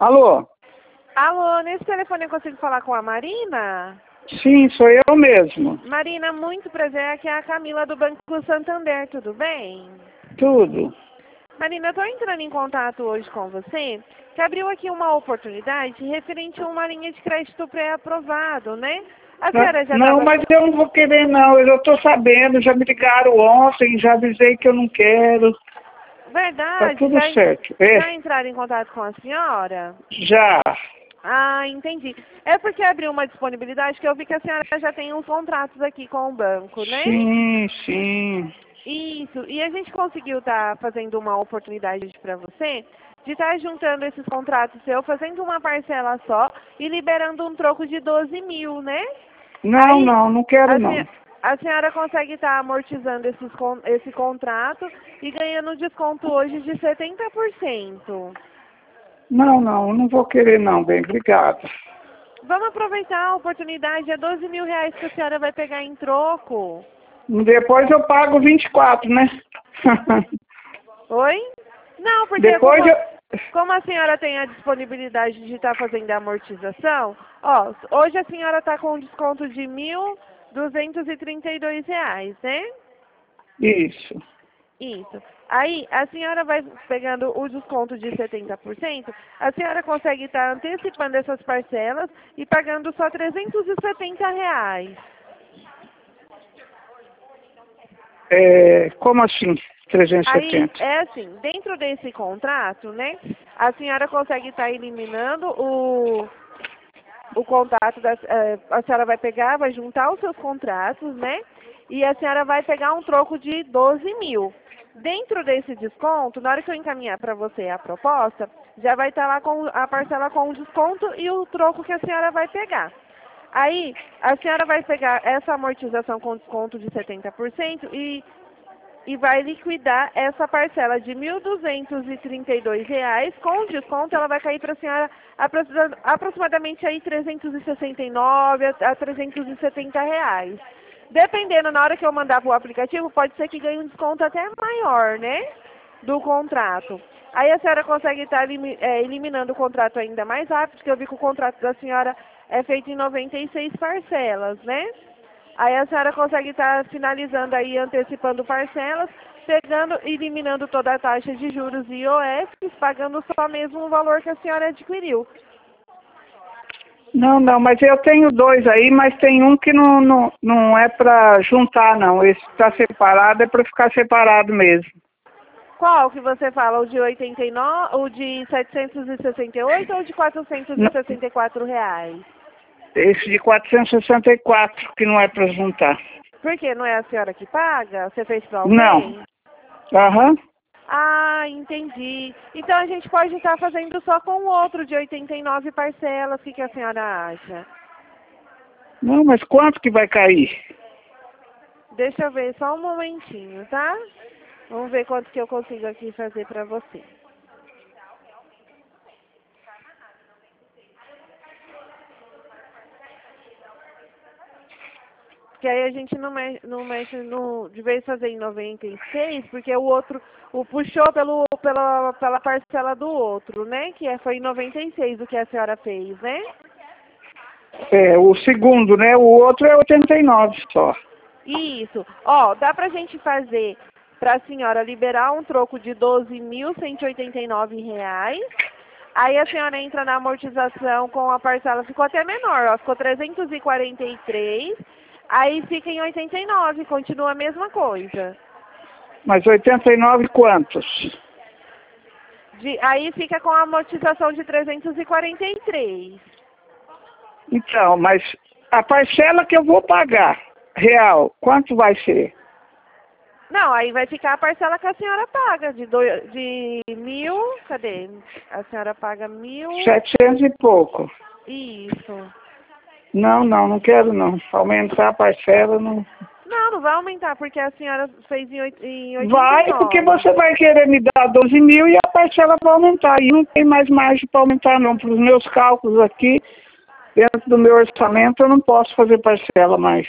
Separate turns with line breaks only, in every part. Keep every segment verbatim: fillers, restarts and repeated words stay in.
Alô?
Alô, nesse telefone eu consigo falar com a Marina?
Sim, sou eu mesmo.
Marina, muito prazer, aqui é a Camila do Banco Santander, tudo bem?
Tudo.
Marina, eu estou entrando em contato hoje com você, que abriu aqui uma oportunidade referente a uma linha de crédito pré-aprovado, né? A senhora já
Não,
estava...
mas eu não vou querer não, eu já estou sabendo, já me ligaram ontem, já avisei que eu não quero. Tá
Verdade?
tudo
Já, en-
certo. É,
já entraram em contato com a senhora?
já.
Ah, entendi. É porque abriu uma disponibilidade que eu vi que a senhora já tem uns contratos aqui com o banco, né?
Sim, sim.
Isso. E a gente conseguiu estar fazendo uma oportunidade para você de estar juntando esses contratos seu, fazendo uma parcela só e liberando um troco de doze mil, né?
Não,
Aí,
não, não quero
a,
não.
senhora, a senhora consegue estar amortizando esses, con- esse contrato e ganhando um desconto hoje de setenta por cento.
Não, não, não vou querer não, bem, obrigado.
Vamos aproveitar a oportunidade, é doze mil reais que a senhora vai pegar em troco.
Depois eu pago vinte e quatro, né?
Oi? Não, porque como,
Depois eu...
como a senhora tem a disponibilidade de estar fazendo a amortização, ó, hoje a senhora está com um desconto de mil duzentos e trinta e dois reais, né?
Isso.
Isso. Aí, a senhora vai pegando o desconto de setenta por cento, a senhora consegue estar antecipando essas parcelas e pagando só trezentos e setenta reais.
É, como assim, trezentos e
Aí,
setenta?
é assim, dentro desse contrato, né, a senhora consegue estar eliminando o, o contato, da, eh, a senhora vai pegar, vai juntar os seus contratos, né, e a senhora vai pegar um troco de doze mil. Dentro desse desconto, na hora que eu encaminhar para você a proposta, já vai estar lá com a parcela com o desconto e o troco que a senhora vai pegar. Aí, a senhora vai pegar essa amortização com desconto de setenta por cento e e vai liquidar essa parcela de mil duzentos e trinta e dois reais. Com desconto, ela vai cair para a senhora aproxima- aproximadamente aí trezentos e sessenta e nove a a trezentos e setenta reais. Dependendo, na hora que eu mandar para o aplicativo, pode ser que ganhe um desconto até maior, né? Do contrato. Aí a senhora consegue estar elimi- é, eliminando o contrato ainda mais rápido, porque eu vi que o contrato da senhora é feito em noventa e seis parcelas, né? Aí a senhora consegue estar finalizando aí, antecipando parcelas, pegando, eliminando toda a taxa de juros e I O F, pagando só mesmo o valor que a senhora adquiriu.
Não, não, mas eu tenho dois aí, mas tem um que não, não, não é para juntar, não. Esse está separado, é para ficar separado mesmo.
Qual que você fala? O de oitenta e nove, o de setecentos e sessenta e oito ou o de quatrocentos e
Não,
sessenta e quatro reais?
esse de quatrocentos e sessenta e quatro, que não é para juntar.
Por quê? Não é a senhora que paga? Você fez para
Não.
alguém?
Aham.
Ah, entendi. Então a gente pode estar fazendo só com o outro de oitenta e nove parcelas. O que, que a senhora acha?
Não, mas quanto que vai cair?
Deixa eu ver só um momentinho, tá? Vamos ver quanto que eu consigo aqui fazer pra você. Porque aí a gente não mexe, não mexe no, de vez fazer em noventa e seis, porque o outro, o puxou pelo, pela, pela parcela do outro, né? Que é, foi em noventa e seis o que a senhora fez, né?
É, o segundo, né? O outro é oitenta e nove só.
Isso. Ó, dá pra gente fazer pra senhora liberar um troco de doze mil cento e oitenta e nove reais. Aí a senhora entra na amortização com a parcela, ficou até menor, ó, ficou trezentos e quarenta e três, aí fica em oitenta e nove, continua a mesma coisa.
Mas oitenta e nove quantos?
De, aí fica com a amortização de trezentos e quarenta e três.
Então, mas a parcela que eu vou pagar, real, quanto vai ser?
Não, aí vai ficar a parcela que a senhora paga, de, do, de mil, cadê? A senhora paga mil,
Setecentos e pouco.
isso.
Não, não, não quero não. Aumentar a parcela não.
Não, não vai aumentar, porque a senhora fez em, oit- em oitenta e
Vai, porque
nove.
você vai querer me dar doze mil e a parcela vai aumentar. E não tem mais margem para aumentar não. Para os meus cálculos aqui, dentro do meu orçamento, eu não posso fazer parcela mais.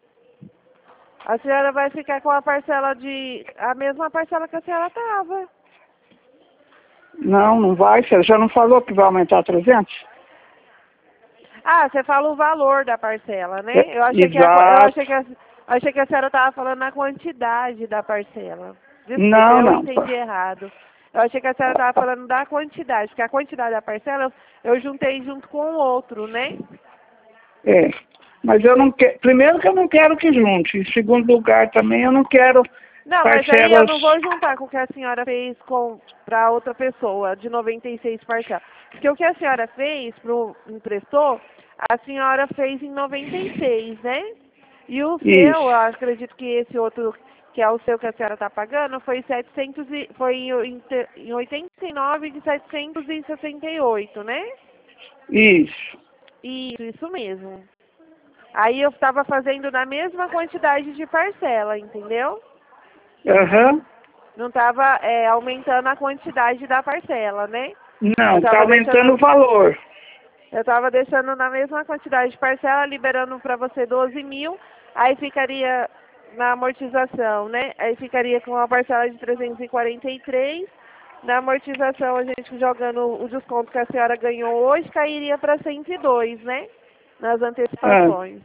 A senhora vai ficar com a parcela de... a mesma parcela que a senhora estava.
Não, não vai. Você já não falou que vai aumentar trezentos?
Ah, você fala o valor da parcela, né?
É,
Eu achei que a, eu
exato.
achei que a, achei que a senhora estava falando na quantidade da parcela. Desculpa,
Não,
eu
não.
entendi errado. Eu achei que a senhora estava falando da quantidade, porque a quantidade da parcela eu juntei junto com o outro, né?
É. Mas eu não quero. Primeiro que eu não quero que junte. Em segundo lugar também eu não quero
Não, mas aí eu
parcelas.
não vou juntar com o que a senhora fez com para outra pessoa, de noventa e seis parcelas. Porque o que a senhora fez, pro, emprestou, a senhora fez em noventa e seis, né? E o seu, eu
Isso.
acredito que esse outro, que é o seu que a senhora está pagando, foi setecentos e, foi em, em oitenta e nove de setecentos e sessenta e oito, né?
Isso.
Isso, isso mesmo. Aí eu estava fazendo na mesma quantidade de parcela, entendeu?
Aham.
Não estava é, aumentando a quantidade da parcela, né? Eu
Não, está
estava
aumentando o
deixando,
valor.
eu estava deixando na mesma quantidade de parcela, liberando para você doze mil, aí ficaria na amortização, né? Aí ficaria com uma parcela de trezentos e quarenta e três. Na amortização, a gente jogando o desconto que a senhora ganhou hoje, cairia para cento e dois, né? Nas
Ah.
antecipações.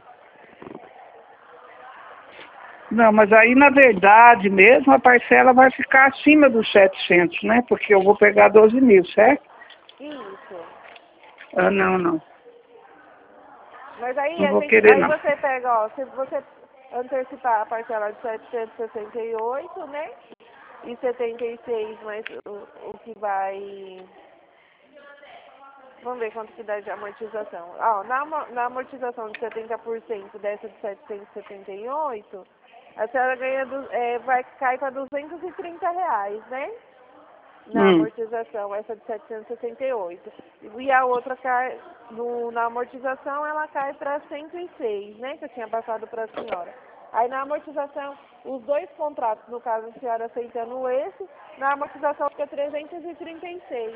Não, mas aí na verdade mesmo a parcela vai ficar acima dos setecentos, né? Porque eu vou pegar doze mil, certo?
Isso.
Ah, não, não.
Mas aí
Não
a
vou
gente,
querer
aí
não.
você pega, ó, se você antecipar a parcela de setecentos e sessenta e oito, né? E setenta e seis, mas o, o que vai. Vamos ver quanto que dá de amortização. Ó, na, amo- na amortização de setenta por cento dessa de setecentos e setenta e oito, a senhora ganha do, é, vai cair para duzentos e trinta reais, né? Na
Hum.
amortização, essa de setecentos e sessenta e oito. E a outra cai, no, na amortização, ela cai para cento e seis, né? Que eu tinha passado para a senhora. Aí na amortização, os dois contratos, no caso a senhora aceitando esse, na amortização fica trezentos e trinta e seis.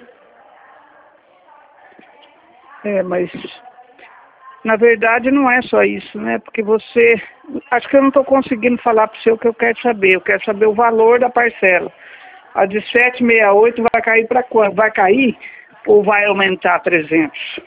É, mas na verdade não é só isso, né? Porque você. Acho que eu não estou conseguindo falar para você o que eu quero saber. Eu quero saber o valor da parcela. A de setecentos e sessenta e oito vai cair para quanto? Vai cair ou vai aumentar trezentos?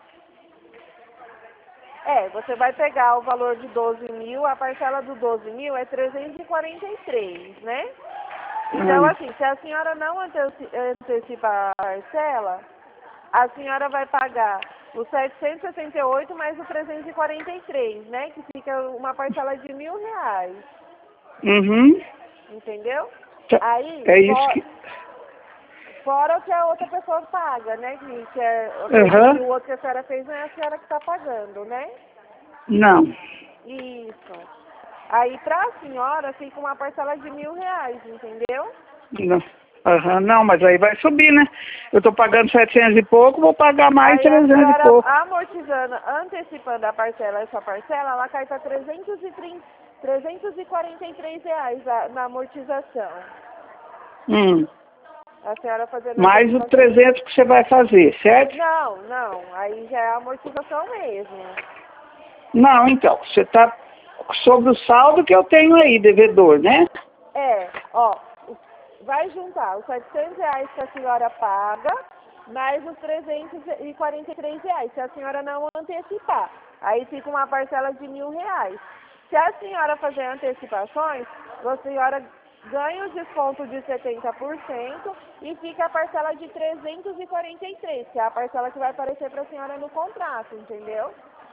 É, você vai pegar o valor de doze mil, a parcela do doze mil é trezentos e quarenta e três, né? Então,
Ah.
assim, se a senhora não anteci- antecipa a parcela, a senhora vai pagar o setecentos e sessenta e oito mais o trezentos e quarenta e três, né? Que fica uma parcela de mil reais,
Uhum.
entendeu?
Tá.
Aí,
É isso
for,
que.
fora o que a outra pessoa paga, né? Que, que é, eu acredito que
Aham.
o outro que a senhora fez não é a senhora que está pagando, né?
Não.
Isso. Aí, para a senhora, fica uma parcela de mil reais, entendeu?
Não. Aham, não, mas aí vai subir, né? Eu estou pagando setecentos e pouco, vou pagar mais
Aí a
trezentos e
senhora
pouco.
amortizando, antecipando a parcela, essa parcela, ela cai para trezentos e trinta, trezentos e quarenta e três reais a- na amortização.
Hum.
A senhora fazendo a
Mais o
antecipação.
trezentos que você vai fazer, certo?
Não, não, aí já é a amortização mesmo.
Não, então, você está sobre o saldo que eu tenho aí, devedor, né?
É, ó, vai juntar os setecentos reais que a senhora paga, mais os trezentos e quarenta e três reais, se a senhora não antecipar. Aí fica uma parcela de mil reais. Se a senhora fazer antecipações, a senhora ganha o desconto de setenta por cento e fica a parcela de trezentos e quarenta e três, que é a parcela que vai aparecer para a senhora no contrato, entendeu?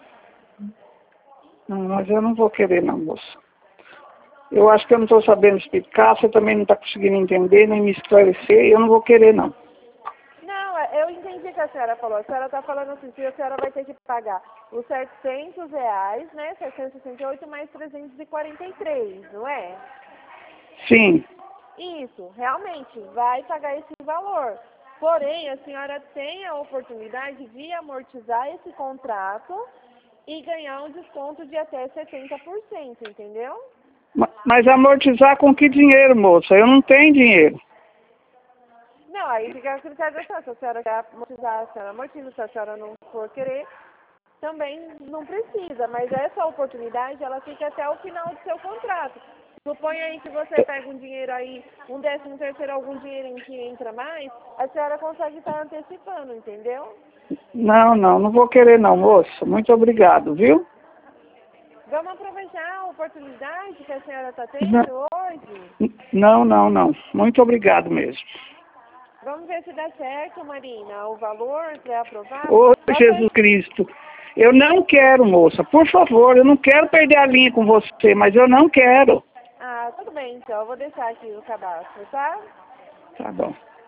Não, mas eu não vou querer não, moça. Eu acho que eu não estou sabendo explicar, você também não está conseguindo entender, nem me esclarecer, eu não vou querer não.
Não, é- eu entendi o que a senhora falou. A senhora está falando assim, que a senhora vai ter que pagar os setecentos reais, né? setecentos e sessenta e oito mais trezentos e quarenta e três, não é?
Sim.
Isso, realmente, vai pagar esse valor. Porém, a senhora tem a oportunidade de amortizar esse contrato e ganhar um desconto de até setenta por cento, entendeu?
Ma- Mas amortizar com que dinheiro, moça? Eu não tenho dinheiro.
Não, aí fica a critério da senhora. Se a senhora quer amortizar, a senhora amortiza. Se a senhora não for querer, também não precisa. Mas essa oportunidade, ela fica até o final do seu contrato. Suponha aí que você pega um dinheiro aí, um décimo terceiro, algum dinheirinho que entra mais, a senhora consegue estar antecipando, entendeu?
Não, não, não vou querer não, moça. Muito obrigado, viu?
Vamos aproveitar a oportunidade que a senhora está
Não,
tendo hoje?
não, não, não. Muito obrigado mesmo.
Vamos ver se dá certo, Marina. O valor é aprovado?
Ô,
Só
Jesus Cristo, eu não quero, moça. Por favor, eu não quero perder a linha com você, mas eu não quero.
Ah, tudo bem então. Eu vou deixar aqui o cadastro, tá?
Tá bom.